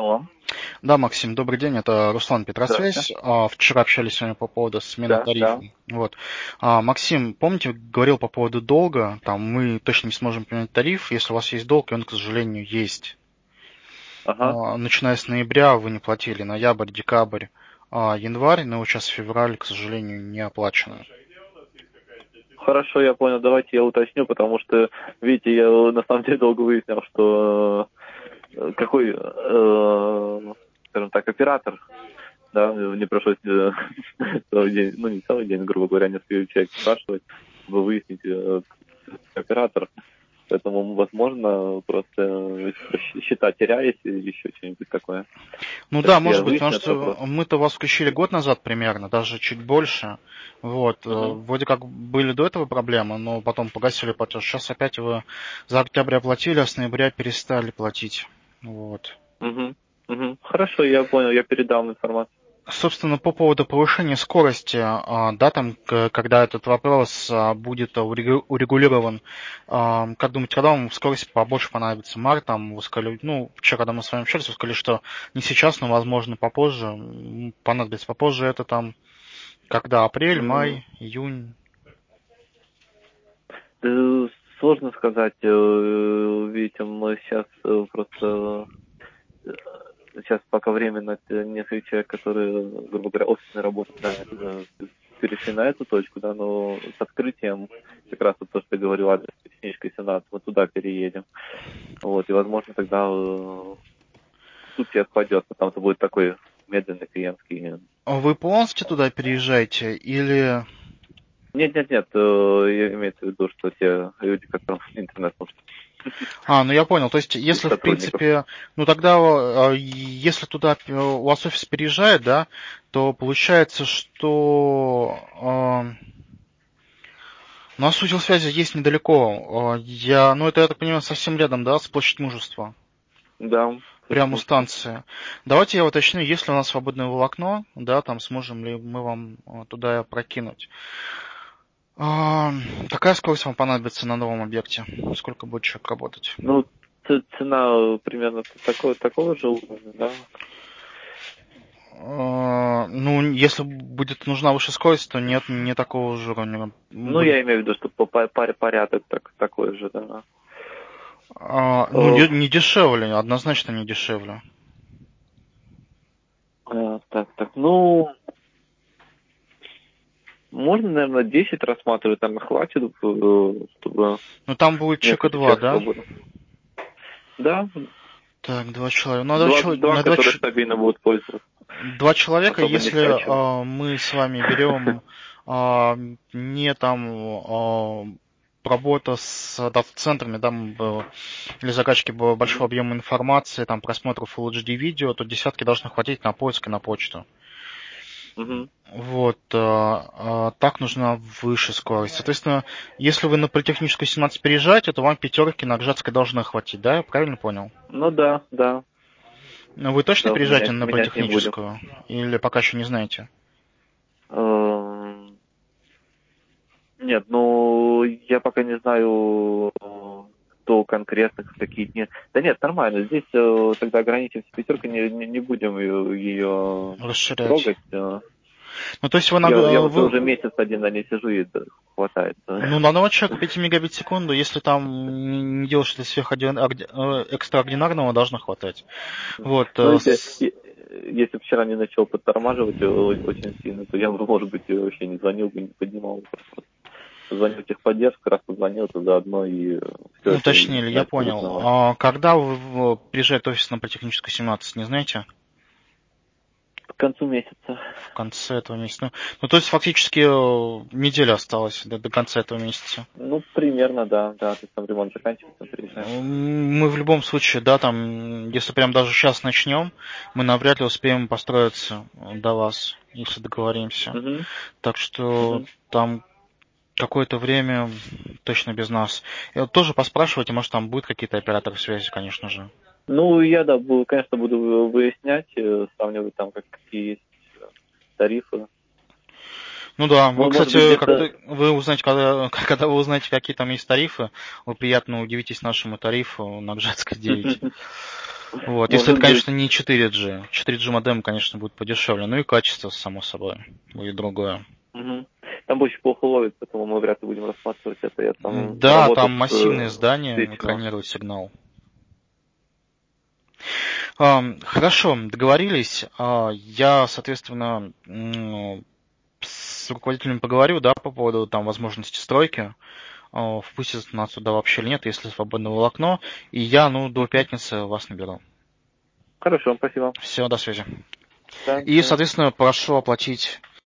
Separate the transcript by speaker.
Speaker 1: Алло,
Speaker 2: Да, Максим, добрый день, это Руслан
Speaker 1: здравствуйте.
Speaker 2: Петросвязь. Вчера общались с вами по поводу смены
Speaker 1: Да,
Speaker 2: тарифа.
Speaker 1: да.
Speaker 2: Вот. Максим, помните, говорил по поводу долга, там мы точно не сможем поменять тариф, если у вас есть долг, и он, к сожалению, есть.
Speaker 1: Ага.
Speaker 2: Начиная с ноября вы не платили, ноябрь, декабрь, январь, но вот сейчас февраль, к сожалению, не оплачено.
Speaker 1: Хорошо, я понял. Давайте я уточню, потому что, видите, я на самом деле долго выяснял, что какой, скажем так, оператор, да, мне пришлось целый день, ну не целый день, грубо говоря, несколько человек спрашивать, чтобы выяснить оператор. Поэтому, возможно, просто счета теряете или еще что-нибудь такое.
Speaker 2: Ну
Speaker 1: Так
Speaker 2: да,
Speaker 1: что я
Speaker 2: может быть, потому
Speaker 1: выясню этот
Speaker 2: что
Speaker 1: вопрос.
Speaker 2: мы-то вас включили год назад примерно, даже чуть больше. Вот.
Speaker 1: Угу.
Speaker 2: Вроде как были до этого проблемы, но потом погасили платеж. Сейчас опять вы за октябрь оплатили, а с ноября перестали платить. Вот.
Speaker 1: Угу. Угу. Хорошо, я понял, я передам информацию.
Speaker 2: Собственно, по поводу повышения скорости, да, там, когда этот вопрос будет урегулирован, как думаете, когда вам скорость побольше понадобится? Март, там, вы сказали, ну, вчера, когда мы с вами общались, вы сказали, что не сейчас, но, возможно, попозже, понадобится попозже, это там, когда апрель,
Speaker 1: М,
Speaker 2: май, июнь.
Speaker 1: Сложно сказать. Видите, мы сейчас просто сейчас пока временно несколько человек, которые, грубо говоря, офисной работы, да, перешли на эту точку, да, но с открытием, как раз вот то, что я говорил, адрес Песничка 17, мы туда переедем. Вот, и, возможно, тогда тут всех пойдет, потому что будет такой медленный клиентский.
Speaker 2: Вы полностью туда переезжаете или...
Speaker 1: Нет, нет, нет, имеется в виду, что те люди, которым интернет нужен,
Speaker 2: Ну я понял. То есть,
Speaker 1: из
Speaker 2: если, в
Speaker 1: сотрудников.
Speaker 2: принципе, ну тогда, если туда у вас офис переезжает, да, то получается, что у нас узел связи есть недалеко. Ну это, я так понимаю, совсем рядом, да, с площадь Мужества.
Speaker 1: Да,
Speaker 2: Прямо у
Speaker 1: почему что?
Speaker 2: станции. Давайте я уточню, есть ли у нас свободное волокно, да, там сможем ли мы вам туда прокинуть. Какая скорость вам понадобится на новом объекте? Сколько будет человек работать?
Speaker 1: Ну, цена примерно такого же уровня, да?
Speaker 2: Ну, если будет нужна выше скорость, то нет, не такого же уровня.
Speaker 1: Ну, я имею в виду, что по порядок такой же, да.
Speaker 2: Ну,
Speaker 1: О,
Speaker 2: не дешевле, однозначно не дешевле.
Speaker 1: так, ну, можно, наверное, 10 рассматривать, там хватит, чтобы
Speaker 2: Ну, там будет чека
Speaker 1: несколько
Speaker 2: два,
Speaker 1: человек
Speaker 2: да?
Speaker 1: свободно. Да,
Speaker 2: Так, два человека. Ну,
Speaker 1: два, которые стабильно будут пользоваться,
Speaker 2: два человека,
Speaker 1: особо не
Speaker 2: если
Speaker 1: скачивать.
Speaker 2: мы с вами берем не там работа с дата-центрами, там для закачки большого
Speaker 1: Мгм.
Speaker 2: объема информации, там просмотров Full HD видео, то десятки должно хватить на поиск и на почту.
Speaker 1: Мгм.
Speaker 2: Вот, так нужна выше скорость. Соответственно, если вы на Политехническую 17 переезжаете, то вам пятерки на Гжатской должно хватить, да? Я правильно понял?
Speaker 1: Ну да, да,
Speaker 2: Но вы точно
Speaker 1: да,
Speaker 2: переезжаете на
Speaker 1: менять не будем.
Speaker 2: Политехническую? Или пока еще не знаете?
Speaker 1: Эм, Нет, ну, я пока не знаю, кто конкретно, в какие дни. Да нет, нормально. Здесь тогда ограничимся пятеркой, не будем ее
Speaker 2: Расширять.
Speaker 1: трогать.
Speaker 2: Ну, то есть вы,
Speaker 1: Я вот
Speaker 2: вы
Speaker 1: уже месяц один на ней сижу, и да, хватает.
Speaker 2: ну, на одного человека 5 мегабит в секунду, если там не делать что-то экстраординарного, должно хватать. Вот,
Speaker 1: Ну, если бы вчера не начал подтормаживать очень сильно, то я бы, может быть, вообще не звонил бы, не поднимал вопрос. Позвонил в техподдержку, раз позвонил, то заодно и все это и
Speaker 2: уточнили, я
Speaker 1: начали
Speaker 2: понял.
Speaker 1: узнавать.
Speaker 2: Когда приезжает офис на Политехническую 17, не знаете?
Speaker 1: К концу месяца.
Speaker 2: В конце этого месяца. Ну, то есть фактически неделя осталась до конца этого месяца.
Speaker 1: Ну, примерно, да, да. То есть там ремонт заканчивается, мы приезжаем.
Speaker 2: Мы в любом случае, да, там, если прям даже сейчас начнем, мы навряд ли успеем построиться до вас, если договоримся.
Speaker 1: Угу,
Speaker 2: Так что
Speaker 1: угу.
Speaker 2: там какое-то время точно без нас. И вот тоже поспрашивайте, может там будут какие-то операторы связи, конечно же.
Speaker 1: Ну, я, да, конечно, буду выяснять, сравнивать там, какие есть тарифы.
Speaker 2: Ну да, вы,
Speaker 1: Может быть,
Speaker 2: кстати,
Speaker 1: где-то...
Speaker 2: когда вы узнаете, когда вы узнаете, какие там есть тарифы, вы приятно удивитесь нашему тарифу на Гжатской 9. Вот, если это, конечно, не 4G. 4G модем, конечно, будет подешевле. Ну и качество, само собой, будет другое.
Speaker 1: Угу. Там очень плохо ловит, поэтому мы вряд ли будем рассматривать это. Я там
Speaker 2: Да,
Speaker 1: работал
Speaker 2: там массивные
Speaker 1: с
Speaker 2: здания
Speaker 1: свечью.
Speaker 2: экранируют сигнал. Хорошо, договорились. Я, соответственно, с руководителями поговорю, да, по поводу там возможности стройки. Впустят нас туда вообще или нет, если свободное волокно. И я, до пятницы вас наберу.
Speaker 1: Хорошо, спасибо.
Speaker 2: Все, до связи.
Speaker 1: Да,
Speaker 2: И, соответственно, прошу оплатить